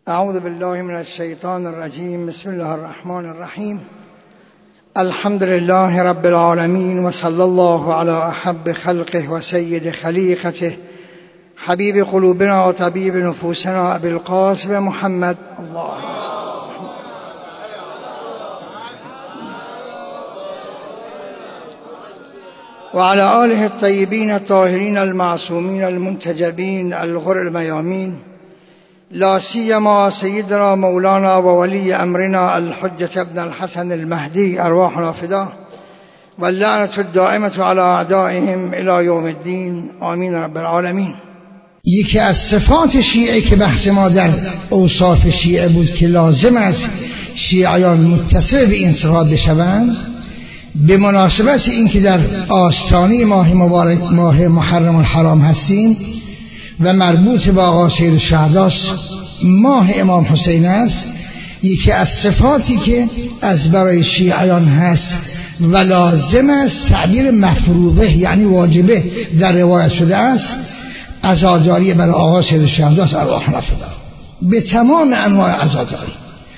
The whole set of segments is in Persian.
اعوذ بالله من الشیطان الرجیم. بسم الله الرحمن الرحیم. الحمد لله رب العالمین و صلی الله علی احب خلقه و سید خلیقته حبیب قلوبنا و طبیب نفوسنا ابی القاسم محمد اللهم وعلى آله الطيبين الطاهرين المعصومين المنتجبين الغر الميامين، لا سيما سيدنا مولانا وولي أمرنا الحجة ابن الحسن المهدي أرواحنا فداه، واللعنة الدائمة على أعدائهم إلى يوم الدين آمين رب العالمين. یکی از صفات شیعه که بحث ما در اوصاف شیعه بود که لازم است شیعیان متصل به این صفات بشوند، به مناسبت اینکه در آستانه ماه مبارک ماه محرم الحرام هستیم و مربوط به آقا سید الشهدا ماه امام حسین است، یکی از صفاتی که از برای شیعیان هست و لازم است تعبیر مفروضه یعنی واجبه در روایت شده است، عزاداری برای آقا سید الشهدا ارواحنا فداه به تمام انواع عزاداری.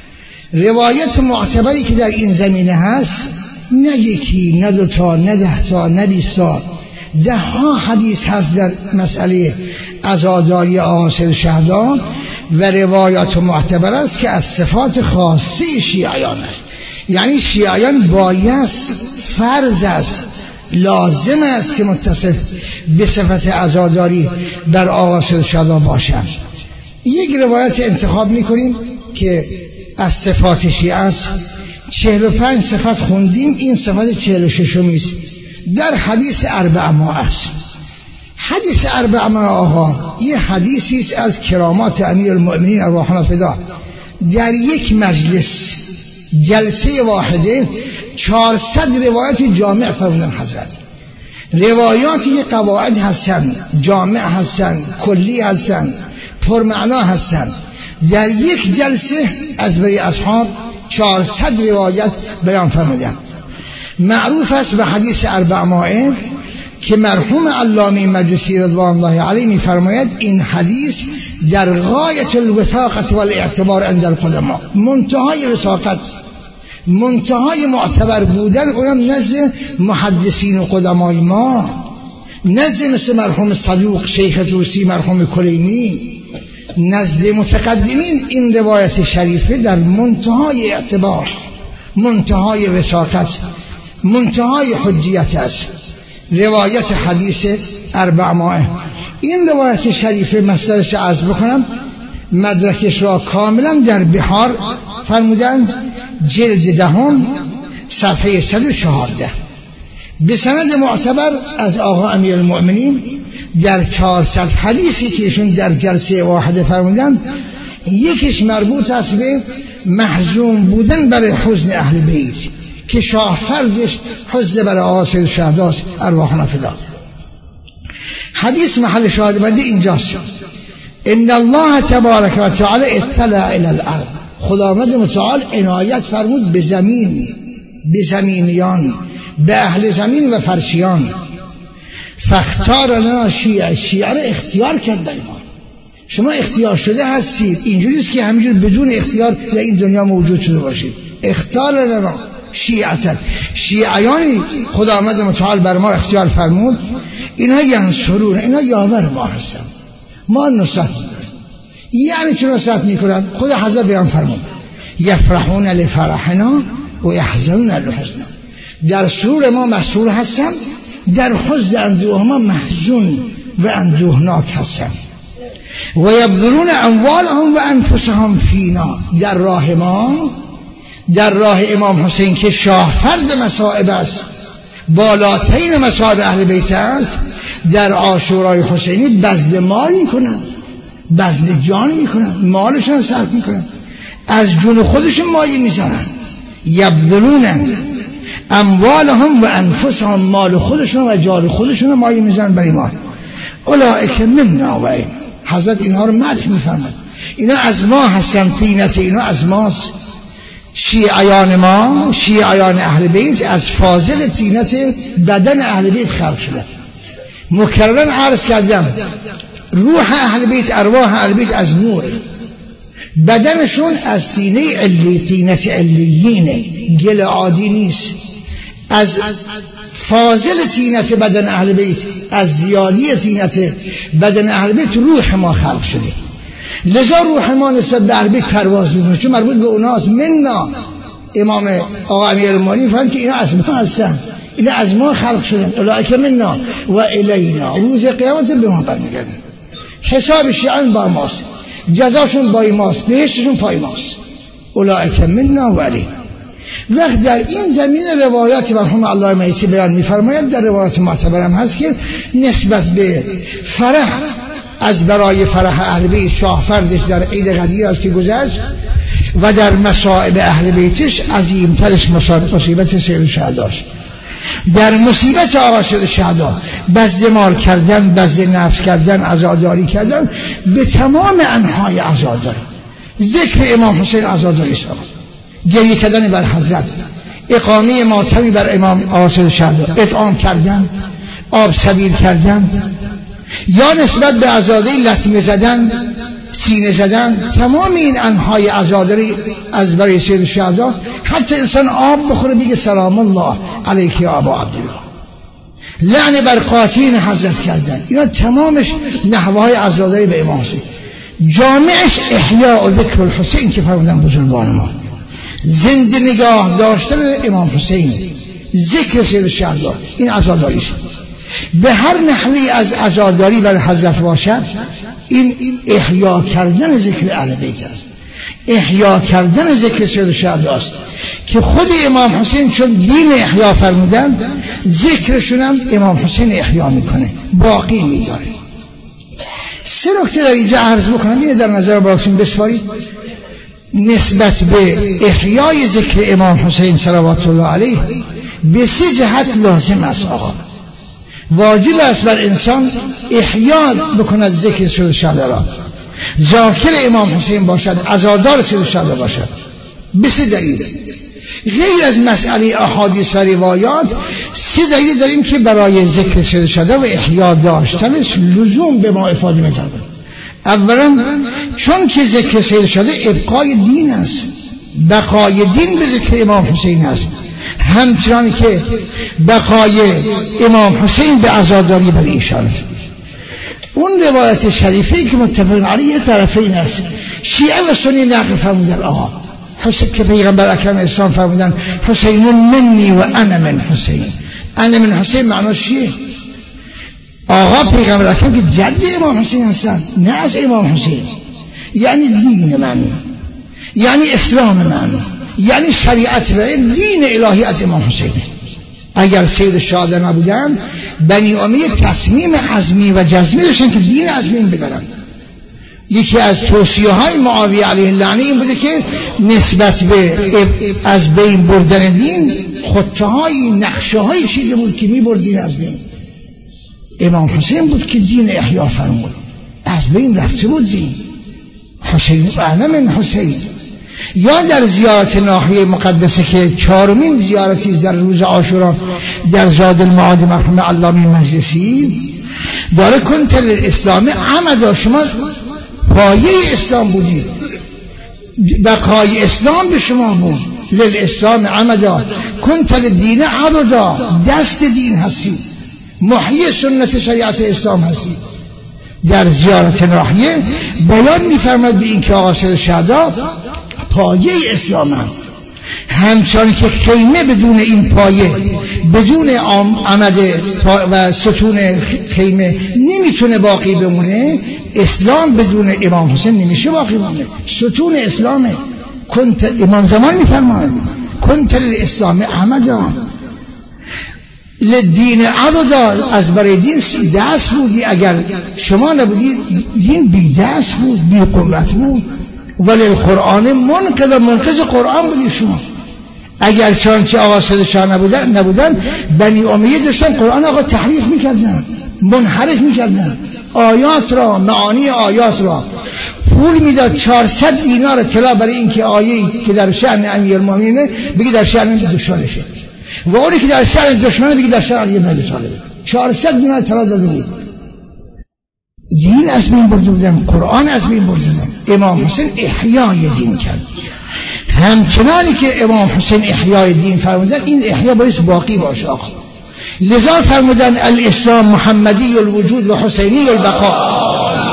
روایت معتبری که در این زمینه هست نه یکی نه دوتا نه 10 تا نه 20 تا، 10 ها حدیث هست در مسئله عزاداری آقا سید الشهدا و روایات معتبر است که از صفات خاصه شیعیان است. یعنی شیعیان بایست، فرض است، لازم است که متصف به صفت عزاداری در آقا سید الشهدا باشند. یک روایت انتخاب میکنیم که از صفات شیعه است. 45 صفت خوندیم، این صفت 46 است. در حدیث اربعمائه است. حدیث اربعمائه آقا یه حدیثی است از کرامات امیرالمؤمنین ارواحنا فداه. در یک مجلس جلسه واحده 400 روایت جامع فرمودن حضرت. روایاتی که قواعد هستن، جامع هستن، کلی هستن، پرمعنا هستن، در یک جلسه از برای اصحاب 400 روایت بیان فرمودن. معروف است به حدیث اربعمائه که مرحوم علامه مجلسی رضوان الله علیه می‌فرماید این حدیث در غایت الوثاقه والاعتبار عند القدما، منتهای وثاقت، منتهای معتبر بودن اونم نزد محدثین و قدمای ما، نزد مثل مرحوم صدوق شیخ طوسی، مرحوم کلینی، نزد متقدمین این روایت شریفه در منتهای اعتبار، منتهای وثاقت، منتهای حجیت است. روایت حدیث اربعمائه این روایت شریفه مصدرش عرض بکنم، مدرکش را کاملا در بحار فرمودند، جلد 10 صفحه 114 به سند معتبر از آقا امیرالمؤمنین در 400 حدیثی که ایشون در جلسه واحده فرمودند، یکیش مربوط است به محزون بودن برای حزن اهل بیت که شاه فردش حزن برای آقا سید الشهدا ارواحنا فداه. حدیث محل شاهد بنده اینجاست. ان الله تبارک و تعالی اطلع الی الارض، خداوند متعال عنایت فرمود به زمین، به زمینیان، به اهل زمین و فرشیان. فاختار لنا شیعه را اختیار کرد برای ما. شما اختیار شده هستید، اینجوری است که همینجور بدون اختیار در این دنیا موجود شده باشید. اختار لنا شیعه، شیعیانی خداوند متعال بر ما اختیار فرمود، اینا ینصرون، اینا یاور ما هستن، ما نصرت میکنن. یعنی چه نصرت میکنن؟ خود حضرت بیان فرمود یفرحون لفرحنا و یحزنون لحزننا، در سرور ما مسرور هستن، در حزن اندوه ما محزون و اندوهناک هستن. و یبذلون اموالهم و انفسهم فینا، در راه ما، در راه امام حسین که شاه فرد مصائب است، بالاترین مصائب اهل بیت است، در عاشورای حسینی بذل مال میکنن، بذل جان میکنن، مالشون صرف میکنن، از جون خودشون مایه میذارن. یبذلون اموالهم و انفسهم، مال خودشون و جان خودشون مایه میذارن برای ما. اولئک منا و این، حضرت اینها رو مدح میفرماد، اینا از ما هستن، طینت اینا از ماست. شیعیان ما، شیعیان اهل بیت از فاضل طینت بدن اهل بیت خلق شده. مکررن عرض کردم روح اهل بیت، ارواح اهل بیت از نور، بدنشون از طینت علیینه، گل عادی نیست. از فاضل طینت بدن اهل بیت، از زیادی طینت بدن اهل بیت روح ما خلق شده. لذا روح ما نسبت به اهل بیت پرواز میکنه، چون مربوط به اوناست. منا امام آقا امیرالمومنین فهمید که اینا از ما هستن، اینا از ما خلق شدن. اولئک منا و الینا، روز قیامت به ما برمیگردن. حساب شیعان با ماست، جزاشون با ماست، بهشتشون پای ماست. اولئک منا و الینا. وقت در این زمین روایات مرحوم علامه میسی بیان می‌فرماید، در روایات معتبرم هست که نسبت به فرح از برای فرح اهل بیت شاهفردش در عید غدیر است که گذشت و در مصائب اهل بیتش عظیمترش مصیبت سید الشهداست. در مصیبت آقا سید الشهدا بذل مال کردن، بذل نفس کردن، عزاداری کردن، به تمام انواع عزاداری. ذکر امام حسین عزاداری است، گریه کردن بر حضرت، اقامه ماتمی بر امام آقا سید الشهدا، اطعام کردن، آب سبیل کردن، یا نسبت به عزاداری لطمه زدن، سینه زدن، تمام این انواع عزاداری از برای سید الشهدا. حتی انسان آب بخوره بگه سلام الله علیک یا ابا عبدالله، لعن بر قاطین حضرت کردن، اینا تمامش نحوهای عزاداری به امام حسین. جامعش احیاء و ذکر الحسین که فرمودن بزرگان ما، زنده نگاه داشتن امام حسین، ذکر سید الشهدا، این عزاداریش. به هر نحوی از عزاداری بر حضرت باشد، این احیا کردن ذکر اهل بیت است، احیا کردن ذکر سید الشهدا است که خود امام حسین چون دین احیا فرمودن، ذکرشون هم امام حسین احیا میکنه، باقی میداره. سه نکته در اینجا عرض بکنم، اینه در نظر براتون بسپارید. نسبت به احیای ذکر امام حسین صلوات الله علیه به سه جهت لازم است. آقا واجب است بر انسان احیا بکند ذکر سید الشهدا را، ذاکر امام حسین باشد، عزادار سید الشهدا باشد، به سه دلیل. غیر از مسئله احادیث و روایات، سه دلیل داریم که برای ذکر سید الشهدا و احیا داشتنش لزوم به ما افاده می‌کنه. اولا چون که ذکر سید الشهدا ابقای دین است، بقای دین به ذکر امام حسین است، همچنان که بقای امام حسین به عزاداری بر ایشان است. اون روایت شریفی که متفق علیه طرفین است، شیعه و سنی نقل فرمودن آقا حسین که پیغمبر اکرم اسلام فرمودن حسین منی و انا من حسین. انا من حسین معناش چیه؟ آقا پیغمبر اکرم که جد امام حسین هستن، نه از امام حسین، یعنی دین من، یعنی اسلام من، یعنی شریعت و دین الهی از امام حسین. اگر سید الشهدا نبودن، بنی امیه تصمیم عزمی و جزمی داشتن که دین عزمی ببرن. یکی از توصیه‌های معاویه علیه اللعنه این بوده که نسبت به از بین بردن دین خطه‌های نقشه‌های شیده بود که می‌برد دین از بین. امام حسین بود که دین احیا فرمود، از بین رفته بود دین. حسین اعلم من حسین. یا در زیارت ناحیه مقدسه که چهارمین زیارتی در روز عاشورا در زاد المعاد مرحوم علامه مجلسی داره، کنت للاسلام عمدا، شما پایه اسلام بودید، بقای اسلام به شما بود، للاسلام عمدا کنت للدین عضدا، دست دین هستید، محیی سنت شریعت اسلام هستید. در زیارت ناحیه بیان می‌فرماید به این که آقا سید الشهدا پایه اسلام هم، همچنان که خیمه بدون این پایه، بدون عمد و ستون خیمه نمیتونه باقی بمونه، اسلام بدون امام حسین نمیشه باقی بمونه. ستون اسلامه. کنت امام زمان میفرماید کنت للاسلام عمدا لدین عضدا، از برای دین دست بودی، اگر شما نبودی دین بی دست بود، بی قوت بود. ولی القرآن منقذ قرآن بودی شما. اگر چانچه آقا سید شاه نبودن بنی امیه داشتن قرآن آقا تحریف میکردن، منحرف میکردن، آیات را، معانی آیات را پول میداد 400 دینار طلا برای اینکه آیه‌ای که در شأن امیرالمومنین بگی در شأن دشمنشه، و اونی که در شأن دشمن بگی در شأن علی بن ابی طالب. 400 دینار طلا داده بود. دین از بین برده بودن، قرآن از بین برده بودن. امام حسین احیای دین کرد. همچنانی که امام حسین احیای دین فرمودن، این احیا باید باقی باشه آقا. لذا فرمودن الاسلام محمدی الوجود و حسینی البقاء.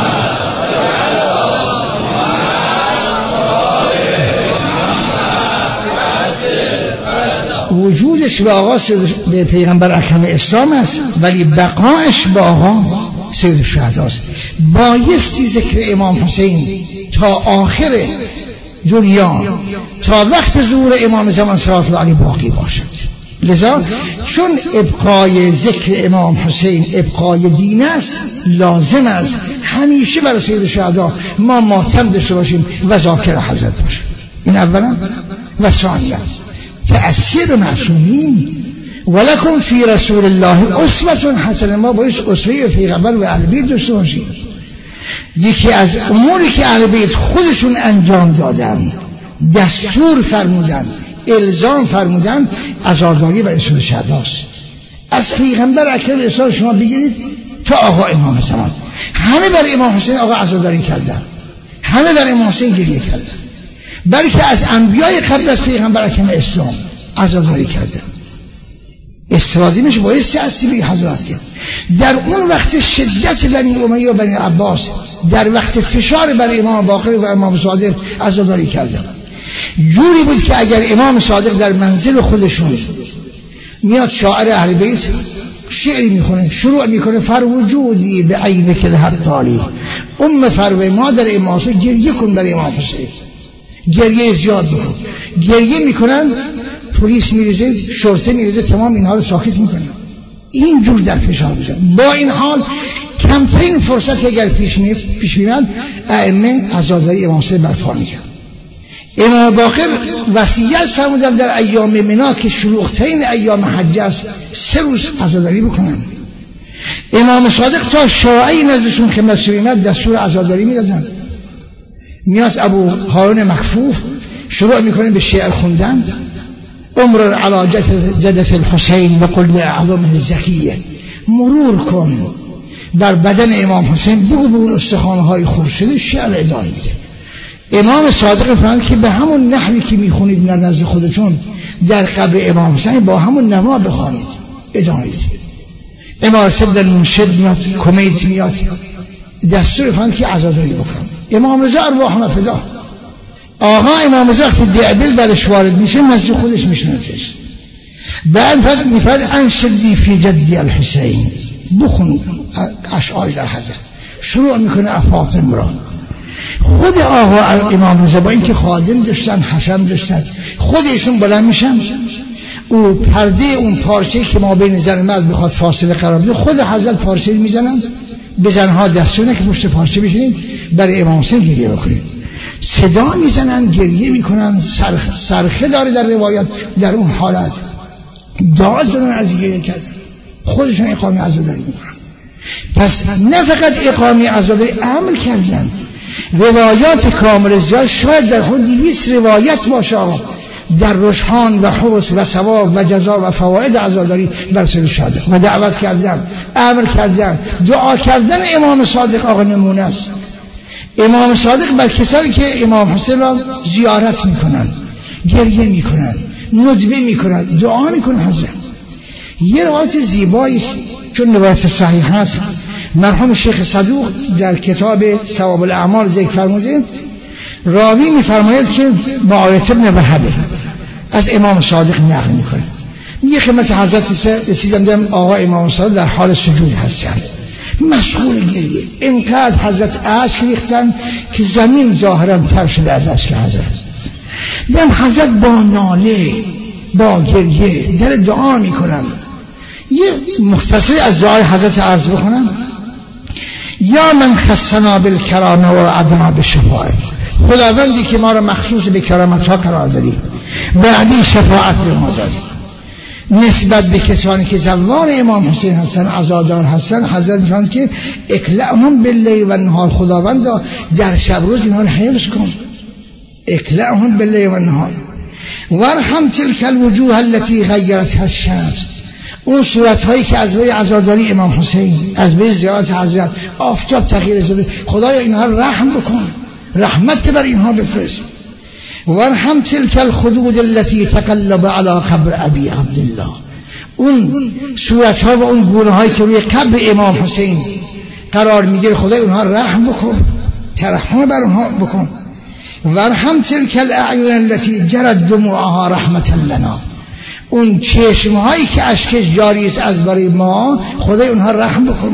وجودش به آقا به پیغمبر اکرم اسلام است، ولی بقایش به آقا سید الشهدا است. بایستی ذکر امام حسین تا آخر دنیا، تا وقت ظهور امام زمان صلوات الله علیه باقی باشد. لذا چون ابقای ذکر امام حسین ابقای دین است، لازم است همیشه برای سید الشهدا ما ماتم داشته باشیم و ذاکر حضرت باشیم. این اولا. و ثانیا تأثیر معصومین، ولکم فی رسول الله اسوة حسنه. ما باید اسوه پیغمبر و اهل بیت داشته باشیم. یکی از اموری که اهل بیت خودشون انجام دادن، دستور فرمودن، الزام فرمودن، عزاداری بر سید الشهداست. از پیغمبر اکرم اسلام شما بگیرید تا آقا امام زمان، همه بر امام حسین آقا عزاداری کردن، همه بر امام حسین گریه کردن، بلکه از انبیای قبل از پیغمبر اکرم اسلام عزاداری کردن. استفاده میشه باید تأثیری حضرت کرد. در اون وقت شدت بنی امیه و بنی عباس، در وقت فشار بر امام باقر و امام صادق عزاداری کردن. جوری بود که اگر امام صادق در منزل خودشون میاد شاعر اهل بیت شعری میخونه، شروع میکنه فروجودی به عینک الحطالی، فروه مادر امام حسین گریه کن برای امام حسین، گریه زیاد بکن. گریه میکنن، پلیس میریزه، شرطه میریزه، تمام اینها رو ساکت میکنن. این جور در فشار بزن. با این حال کمترین فرصت اگر پیش میاد ائمه عزاداری امام حسین برپا میکنن. امام باقر وصیت فرمودن در ایام منا که شلوغ‌ترین ایام حج است 3 روز عزاداری بکنن. امام صادق تا شاعی نزدشون که مسئولیت دستور عزاداری میدادن. میاد ابو هارون مکفوف شروع میکنه به شعر خوندن، امرر علی جدت الحسین و قل اعظمه الزکیه، مرور کن بر بدن امام حسین، بگو به اون استخوان‌های خورشیدی شعر ادامه میده. امام صادق فرمود که به همون نحوی که میخونید در نزد خودتون در قبر امام حسین با همون نوا بخوانید ادامه بدید. امام صدر منشد میاد، کمیت میاد، دستور فرمود که عزاداری بکن. امام رضا ارواح فدا، آقا امام رضا وقتی دعبل برش وارد میشه نزد خودش میشناسش. بعد میفرد انشدی فی جدی الحسین، بخون اشعار در حضرت. شروع میکنه افاطم را. خود آقا امام رضا با اینکه خادم داشتن، حشم داشتن، خودشون بلند میشن، او پرده اون پارچه که ما بین زن و مرد بخواد فاصله قرار بده، خود حضرت پارچه میزنن، به زنها دستور که پشت پارچه بشینید برای امام حسین گریه بکنید. صدا میزنن، گریه میکنن، صرخه داره در روایات. در اون حالت دعا زدن از گریه کرد، خودشون اقامه عزاداری میکنن. پس نه فقط اقامه عزاداری عمل کردن، روایات کامل زیاد، شاید در خود 200 روایت باشه در رجحان و حوض و ثواب و جزا و فواید عزاداری بر سید الشهدا و دعوت کردن، امر کردن، دعا کردن. امام صادق آقا نمونه است. امام صادق بر کسانی که امام حسین را زیارت میکنن گریه میکنن، ندبه میکنن، دعا میکنن. حضرت یه روایت زیبایی چون روایت صحیح هست، مرحوم شیخ صدوق در کتاب ثواب الاعمال ذکر فرموده، راوی میفرماید که معاویه بن وهب از امام صادق نقل میکنه، میگه خدمت حضرت رسیدم دیدم آقا امام صادق در حال سجود هستند، مشغول گریه، اینقدر حضرت اشک ریختن که زمین ظاهرا تر شده از اشک حضرت. دیدم حضرت با ناله، با گریه در دعا میکنن. یه مختصری از دعای حضرت عرض بکنم: یا من خصنا بالکرامه و عدنا بالشفاعه، خداوندی که ما را مخصوص به کرامت ها قرار دادی، بعدی شفاعت به ما دادی. نسبت به کسانی که زوار امام حسین هستن، عزادار هستن، حضرت میفرماید که اکلعهم باللیل و النهار، خداوند در شب روز اینها رو حفظ کن، اکلعهم باللیل و النهار، وارحم تلك الوجوه التي غيرتها الشمس، اون صورت‌هایی که از روی عزاداری امام حسین، از روی زیارت حضرت، آفتاب تغییر شده، خدایا اینها رحم بکن، رحمت بر اینها بفرست. وارحم تلك الخدود التي تقلب على قبر ابي عبدالله، اون صورت‌ها و اون گونه‌هایی که روی قبر امام حسین قرار میگیره، خدای اونها رحم بکن، ترحم بر اونها بکن. وارحم تلك الاعین التي جرت دموعها رحمة لنا، اون چشمهایی که اشکش جاری است از برای ما، خدای اونها رحم بکن.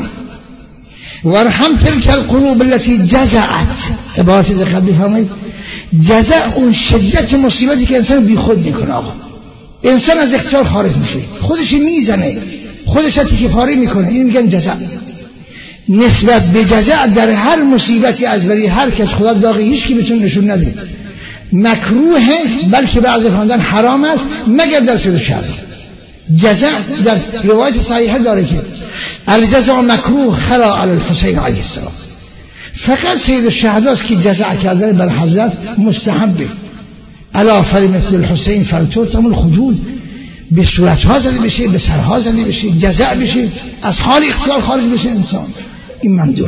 وارحم تلك القلوب التي جزعت، عبارت دقت بفرمایید، جزع اون شدت مصیبتی که انسان بی خود میکنه. انسان از اختیار خارج میشه، خودش میزنه، خودش تیکه پاره میکنه، این میگن جزع. نسبت به جزع در هر مصیبتی از برای هر کس خدا داغی هیچ کی بتونه نشون نده، مکروهه، بلکه بعضی فرمودن حرام است مگر در سید الشهدا. جزع در روایت صحیحه داره که الجزع مکروه خلا علی الحسین علیه السلام، فقط سید الشهدا است که جزع کردن بر حضرت مستحبه. الا فلمثل الحسین فلتوتم الخدود، به صورتها زده بشه، به سرها زده بشه، جزع بشه، از حال اختیار خارج بشه انسان، این ممدوح.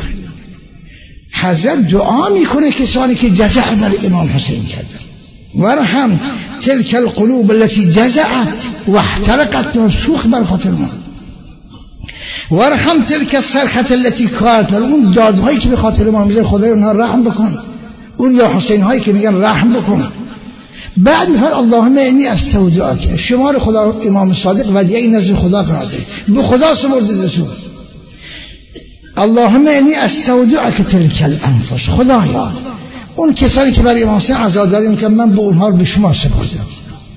حضرت دعا میکنه کسانی که جزع بر امام حسین کردن. وارحم تلك القلوب التي جزعت واحترقت، سوخت بر خاطر ما. وارحم تلك الصرخة التي كانت، اون دادهایی که به خاطر ما میزنه، خدای اونها رحم بکن. اون یا حسین هایی که میگن رحم بکن. بعد میفرد اللهم انی استودعک، شمار خدا امام صادق ودیعه این نزد خدا قرار داره، به خدا سپرده رسول. اللهم انی استودعک تلک الانفس، خدایا اون کسانی که برای امام حسین عزاداری میکنن من به اونها به شما سپردم.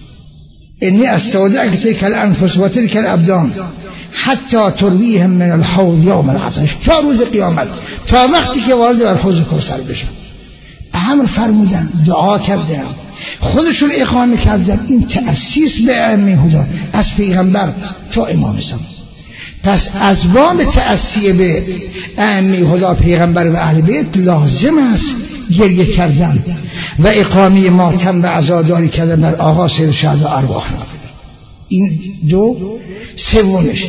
انی استودعک تلک الانفس و تلک الابدان حتی ترویهم من الحوض یوم العطش، تا روز قیامت، تا وقتی که وارد بر حوض کوثر بشن. امر فرمودن، دعا کردن، خودشون اقامه کردن. این تأسیس به ائمه هدا از پیغمبر تا امام زمان. پس اسباب تأسیه به ائمه هدا، پیغمبر و اهل بیت، لازم است گریه کردن و اقامه ماتم و عزاداری کردن بر آقا سید الشهدا ارواحنا. این دو. سومش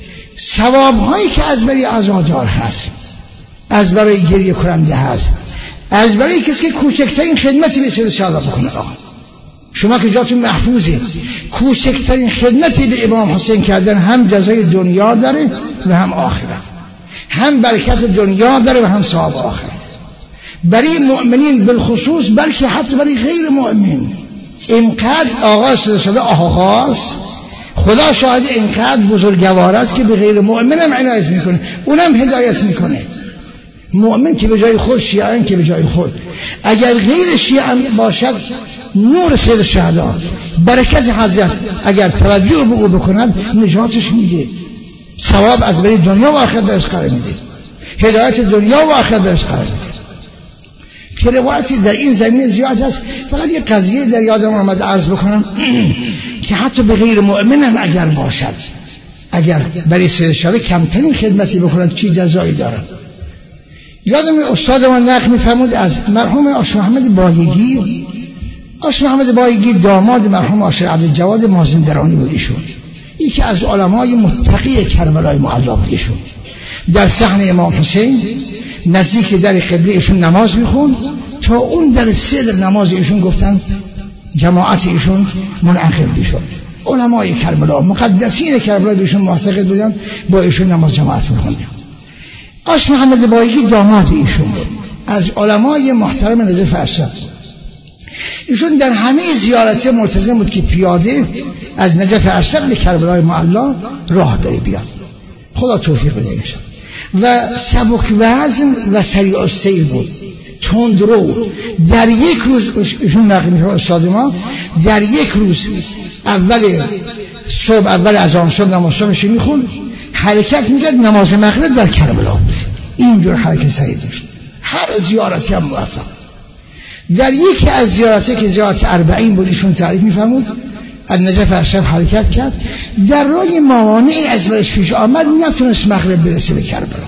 ثواب هایی که از برای عزادار هست، از برای گریه کننده هست، از برای کسی که کوچکترین خدمتی به سید الشهدا بکنه. آقا شما که جاتون محفوظه، کوچکترین خدمتی به امام حسین کردن هم جزای دنیا داره و هم آخرت، هم برکت دنیا داره و هم ثواب آخرت، برای مؤمنین بالخصوص، بلکه حتی برای غیر مؤمن. اینقدر آقا سید الشهدا آغاز، خدا شاهد اینقدر بزرگوار است که به غیر مؤمن هم عنایت میکنه، اونم هدایت میکنه. مؤمن که به جای خود، شیعه که به جای خود. اگر غیر شیعه باشد، نور سید الشهدا، برکت حضرت اگر توجه به او بکند، نجاتش میده، ثواب از برای دنیا و آخرت درش قرار میده، هدایت دنیا و آخرت درش قرار میده. که روایتی در این زمینه زیاد است. فقط یک قضیه در یادم آمد عرض بکنم که حتی به غیر مؤمن هم اگر باشد، اگر برای سید الشهدا کمترین خدمتی بکنند چی جزایی دارد. یادم استاد من نقل می‌فرمود از مرحوم آشر محمد بایگی. آشر محمد بایگی داماد مرحوم آشر عبدالجواد مازندرانی بود. ایشون یکی از علمای متقی کربلای معلا بود. ایشون در صحن امام حسین نزدیک در قبله ایشون نماز میخوند، تا اون در صدر نماز ایشون گفتن جماعت ایشون منعقد بشد. علمای کربلا، مقدسین کربلا ایشون معتقد بودن، با ایشون نماز جماعت میخوندن. آشر محمد بایگی داماد ایشون بود، از علمای محترم نجف اشرف. ایشون در همه زیارت ملتزم بود که پیاده از نجف اشرف به کربلای معلا راه بره بیاد. خدا توفیق بده ایشون. و سبک وزن و سریع السیر بود، تندرو. در یک روز ایشون نقل می‌کنه استاد ما، در یک روز اول صبح، اول اذان صبح نماز صبحش میخوند، حرکت میکرد نماز مغرب در کربلا بود. اینجور حرکت سریع داشت. هر زیارتی هم موفق. در یکی از زیارتی که زیارت 40 بود ایشون تعریف میفرمود، از نجف اشرف حرکت کرد، در راه موانعی از برش پیش آمد، نتونست مغرب برسه به کربلا.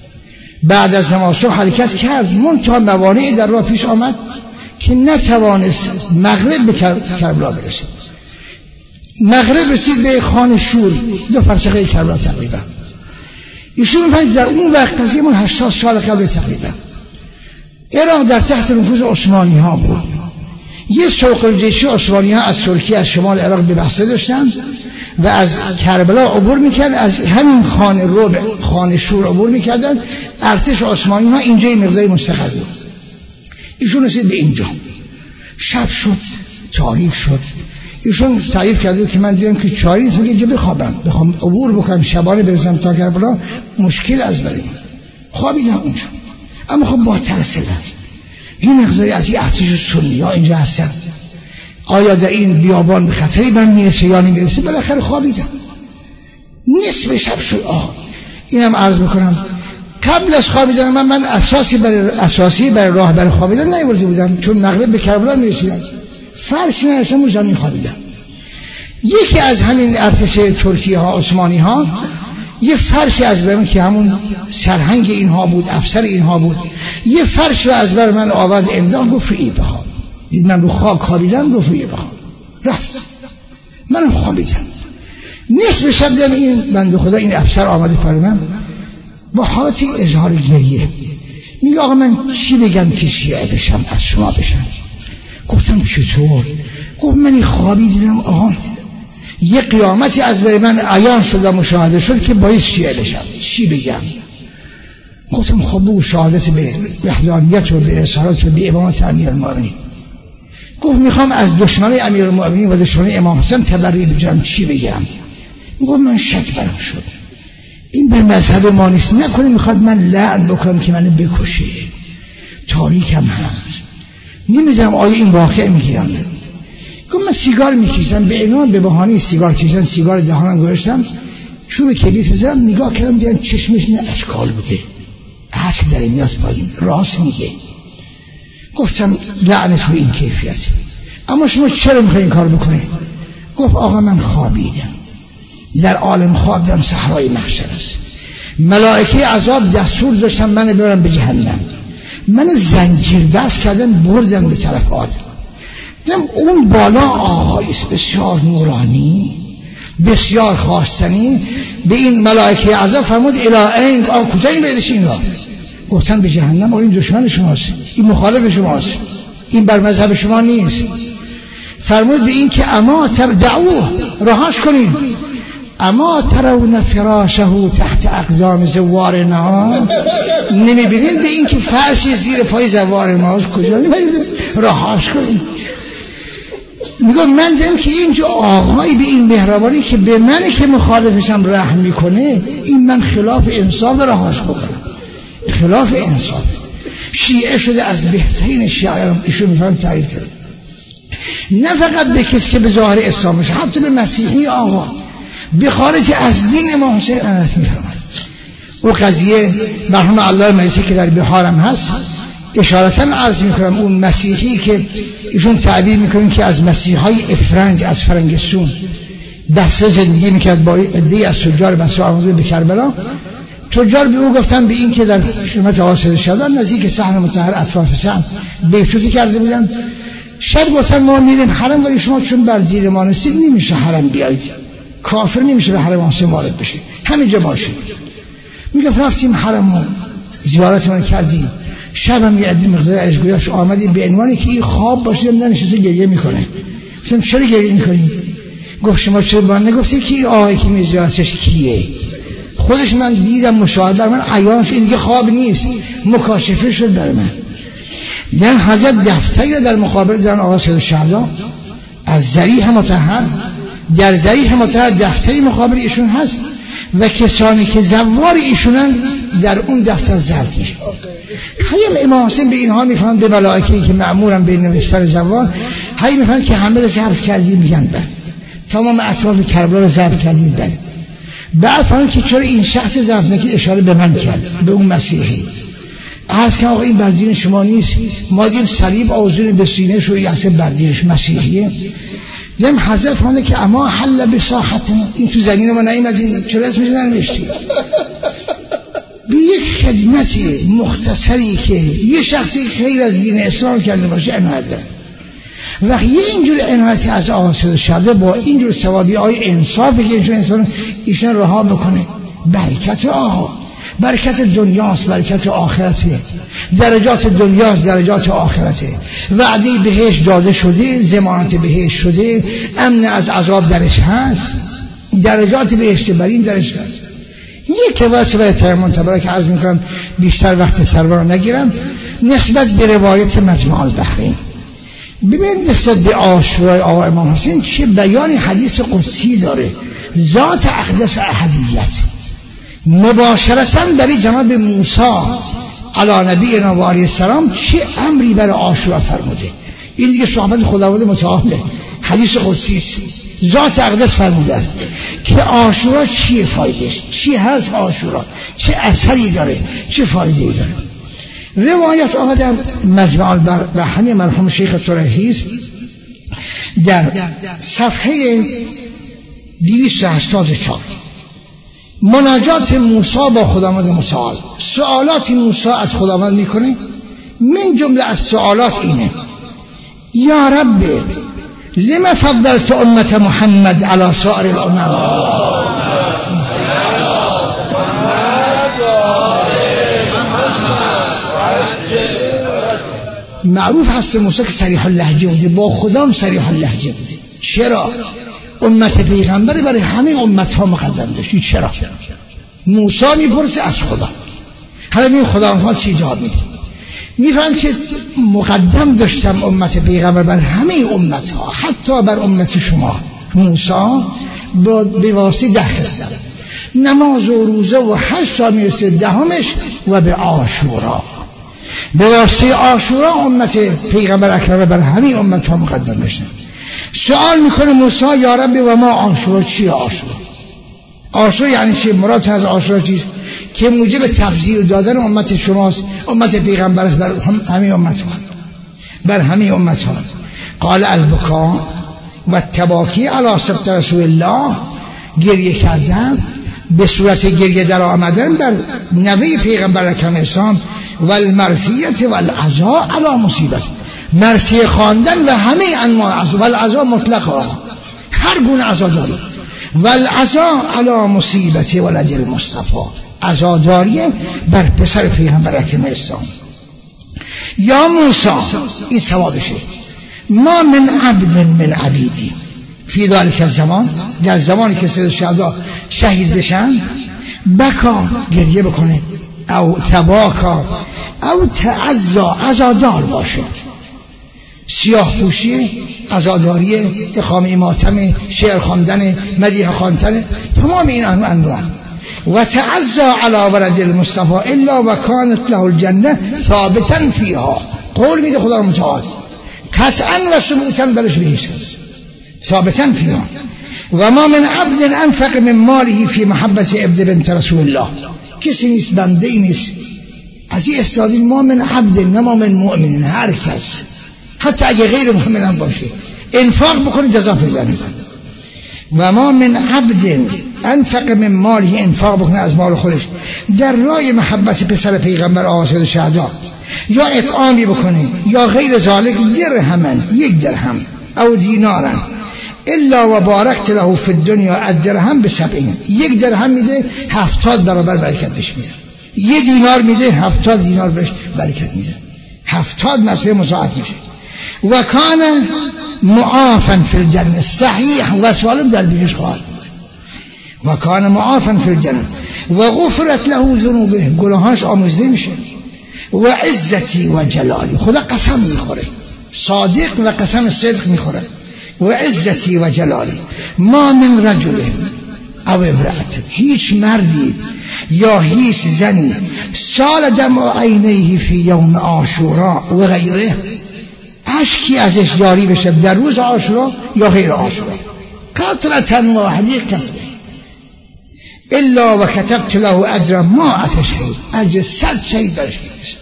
بعد از نماز صبح حرکت کرد، منتها موانعی در راه پیش آمد که نتوانست مغرب به کربلا برسه. مغرب رسید به خان شور 2 فرسخه کربلا تقریبا. ایشون می‌فهمید در اون وقت از 80 سال قبل تقریبا عراق در تحت نفوذ عثمانی ها بود. یه سوق الجیش عثمانی ها از ترکیه از شمال عراق به بسته داشتن و از کربلا عبور میکرد، از همین خان ربع خان شور عبور میکردن. ارتش عثمانی ها اینجا یه مقداری مستقر بود. ایشون رسید به اینجا، شب شد، تاریک شد. ایشون تعریف کرده که من دیدم که چاری نیست که اینجا بخوام عبور بکنم شبانه برسم تا کربلا مشکل از برای خوابیدم اونجا. اما خب با ترسل هست یه مقداری از این ارتش سنی ها اینجا هستن، آیا در این بیابان به خطری من میرسه یا نمیرسه؟ بالاخره خوابیدم. نصف شب شد. اینم عرض میکنم قبل از خوابیدن من اساسی برای راه برای خوابیدن نیورده بودم، چون مغرب به کربلا میرسیدم، فرش نداشتم و زمین خوابیدم. یکی از همین ارتش ترکیه ها عثمانی ها یه فرش از برم که همون سرهنگ اینها بود، افسر اینها بود، یه فرش رو از بر من آورد امضا، گفت ای بخواب. دید من رو خاک خوابیدم، گفت ای بخواب. رفت، منم خوابیدم. نصف شب دیدم این بنده خدا این افسر آمده پر من با حالتی اظهار گریه، میگه آقا من چی بگم که شیعه بشم از شما بشم؟ گفتم چطور؟ گفت من خوابی دیدم آقا یه قیامتی از برای من عیان شد و مشاهده شد که باید شیعه بشم، چی بگم؟ گفتم خب بگو شهادت به وحدانیت و به رسالت و به امامت امیرالمؤمنین. گفت میخوام از دشمن امیرالمؤمنین و دشمن امام حسین تبرئه بجم، چی بگم؟ گفت من شک برم شد، این به مذهب ما نیست، نکنه میخواد من لعن بکنم که منو بکشه، تاریکم هست، نمیدونم آیا این واقع میگیرم. گفت من سیگار میکشم، به عنوان به بهانه سیگار کشیدن سیگار دهانم گذاشتم، چوب کبریت زدم، نگاه کردم دیدم چشمش نه اشکال بوده، عقل در میاد پایین، راست میگه. گفتم لعنت به این کیفیت، اما شما چرا میخواین این کار بکنه؟ گفت آقا من خوابیدم، در عالم خواب دیدم صحرای محشر است، ملائکه عذاب دستور داشتن من ببرم به جهنم، من زنجیر بست کردن بردن به طرف آدم. دیدم اون بالا آقایی است بسیار نورانی، بسیار خواستنی. به این ملائکه عذاب فرمود الی این، کجا این بیدش این را؟ گفتن به جهنم. این دشمن شماست، این مخالف شماست، این بر مذهب شما نیست. فرمود به این که اما دعوه، رهاش کنید، اما ترون فراشه تحت اقدام زوار نهار، نمیبینید به این که فرشی زیر پای زوار ماست، کجا نمیبینید؟ رهاش کنید. میگم من دیدم که اینجا آقایی به این مهربانی که به من که مخالفشم رحم میکنه، این من خلاف انصاف رهاش بکنم، خلاف انصاف. شیعه شده از بهترین شیعه، ایشون میفهم تعریف کرد، نه فقط به کسی که به ظاهر اسلام میشه، حتی به مسیحی آقا به خارج از دین امام حسین عنایت میفرماد. او قضیه مرحوم علامه مجلسی که در بحارم هست اشارتاً عرض میکنم، اون مسیحی که ایشون تعبیر میکنن که از مسیحای افرنگ از فرنگستون بصره زندگی میکرد با عده‌ای از تجار بصره آمده به کربلا، تجار به او گفتن به این که در خدمت آقا سید شهدان نزدیک صحن مطهر اطراف صحن بیعتی کرده بودن، شب گفتن ما میریم حرم، ولی شما چون بر دین ما نیستید نمیشه حرم بیایید، کافر نمیشه به حرم حسین وارد بشه، همینجا باشید. میگه رفتیم حرم زیارتمون کردیم، شب هم یه عده مقدار اشگویاش آمدیم به عنوانی که این خواب باشه، نشسته گریه میکنه. گفتم چرا گریه میکنی؟ گفت شما چرا با من نگفتی که این آقایی که می زیارتش کیه؟ خودش من دیدم، مشاهده من عیانش، این دیگه خواب نیست، مکاشفه شد در من. در حضرت دفتری رو در مقابل دارن آقا سید شهدا از ضریح مطهر، در ضریح مطهر دفتری مقابل ایشون هست و کسانی که زوار ایشونن در اون دفتر ضبط میشه. خیلی امام حسین به اینها میفهمن، به ملائکه‌ای که مأمورن به نوشتن زوار، هی میفهمن که همه رو ضبط کردی، میگن بله، تمام اطراف کربلا رو ضبط کردی، بله. بعد فهمن که چرا این شخص ضبط نکرد، اشاره به من کرد، به اون مسیحی. عرض که آقا این بر دین شما نیست، ما دیم صلیب آویزون به سینه شو، اصلا بر دینش مسیحیه. دیدم حضرت فرموده که اما حل بساحتنا، این تو زمین ما نیومدین، چرا اسمش ننوشتی؟ به یک خدمتی مختصری که یه شخصی خیر از دین اسلام کرده باشه عنایت دارن. وقتی یه اینجور عنایتی از آقا سید شهدا با اینجور ثوابی های انصافی که اینجور انسان ایشان رها بکنه، برکت آقا، برکت دنیاست، برکت آخرته، درجات دنیاست، درجات آخرته، وعده بهشت داده شده، ضمانت بهشت شده، امن از عذاب درش هست، درجات بهشت بر این درش هست. یک واسه برای تیمم تبارک عرض میکنم بیشتر وقت سرور نگیرم. نسبت به روایت مجمع البحرین، ببینید نسبت به عاشورای آقا امام حسین چه بیان حدیث قدسی داره. ذات اقدس احدیت مباشرتاً برای جناب موسی علی نبینا و علیه السلام چه امری برای عاشورا فرموده. این دیگه صحبت خداوند متعاله، حدیث قدسی است. ذات اقدس فرموده که عاشورا چیه فایدهش، چی هست عاشورا، چه اثری داره، چه فایده‌ای داره. روایت آقا در مجمع البحرین مرحوم شیخ طرحی در صفحه 284 مناجات موسی با خداوند متعال، سوالات موسی از خداوند میکنه. من جمله از سوالات اینه: یا رب لما فضلت امت محمد علی سائر الامم. معروف هست موسی که صریح اللهجه بوده، با خدام صریح اللهجه بوده. چرا؟ امت پیغمبر برای همه امت ها مقدم داشت. چرا؟ موسی میپرسه از خدا، حالا این خدا چی جواب میده؟ میفهم که مقدم داشتم امت پیغمبر بر همه امت ها، حتی بر امت شما. موسی به واسطه 10 خصلت نماز و روزه و حج تا میرسه دهمش و به عاشورا، به واسطه عاشورا امت پیغمبر اکرم بر همه امت ها مقدم داشتن. سوال میکنه موسی یا رب و ما عاشورا چیه؟ عاشورا یعنی چی؟ مراد از عاشورا چیست؟ که موجب تفضیل دادن امت شماست، امت پیغمبر است بر همه امت ها، بر همه امت ها. قال البکا و التباکی علی سبط رسول الله، گریه کردن به صورت گریه در آمدن بر نوه پیغمبر اکرم اسلام، و المرثیت و العزا علی مصیبت، مرثیه خواندن و همه انواع عزا، و العزا مطلق، هر گونه عزا داری، و العزا علی مصیبت ولد المصطفى، عزاداری بر پسر پیغمبر اکرم اسلام. یا موسی، این ثوابشه، ما من عبد من عبیدی فی ذلک الزمان، در زمانی که سید شهدا شهید بشن، بکا گریه بکنه، او تباکا او تعزا، عزادار باشه، سیاه پوشی، عزاداری، اقامه ماتم، شعر خواندن، مدیح خواندن، تمام این انواع. و تعزا علی ولد المصطفى الا و کانت له الجنه ثابتا فیها، قول میده خدا متعال قطعا و ثبوتا برش بهشت ثابتا فیها. و ما من عبد انفق من ماله فی محبت عبد بنت رسول الله، کسی نیست، بنده ای نیست از این استعداد، ما من عبد، نه ما من مؤمن، هر کس حتی اگه غیر مؤمن هم باشه انفاق بکنه جزا پیدا میکنه. و ما من عبد انفق من ماله، انفاق بکنه از مال خودش در راه محبت پسر پیغمبر آقا سید شهدا، یا اطعامی بکنه یا غیر ذالک، درهمن، 1 درهم او دینارن، الا و بارکت له فی الدنیا الدرهم ب70، 1 درهم میده 70 برابر برکت بهش میده، 1 دینار میده 70 دینار بهش برکت میده، 70 مرتبه مضاعف میشه. و کان معافا فی الجنه، صحیح و سالم در بهش خواهد بود. و کان معافا فی الجنه و غفرت له ذنوبه، گناهاش آمرزیده میشه. و عزتی و جلالی، خدا قسم میخوره، صادق و قسم صدق میخوره. و عزتی و جلالی ما من رجل او امرأت، هیچ مردی یا هیچ زنی سال دمع عینیه فی یوم عاشورا و غیره، اشکی ازش جاری بشه در روز عاشورا یا غیر عاشورا، قطرة واحده قطره، الا و کتبت له اجر ما شهید، اجر 100 شهید برش میرسه.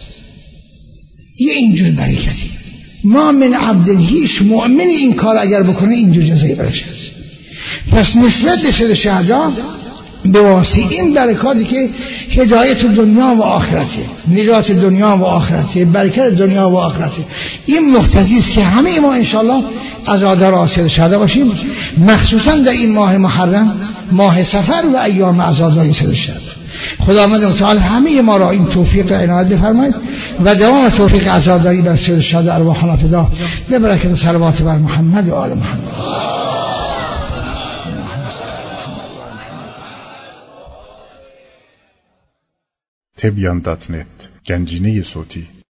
یه اینجور برکتی. ما من عبد، هیچ مؤمن این کار اگر بکنه اینجور جزایی برش هست. پس نسبت سید شهدا به واسطه این برکاتی که هدایت دنیا و آخرته، نجات دنیا و آخرته، برکت دنیا و آخرته، این مقتضی است که همه ما انشاءالله عزادار حاصل شده باشیم، مخصوصا در این ماه محرم، ماه سفر و ایام عزاداری حاصل شده. خداوند متعال همه ما را این توفیق عنایت بفرماید و دوام توفیق عزاداری بر سید الشهداء ارواحنا فدا به برکت صلوات بر محمد و آل محمد. تبیان.net گنجینه صوتی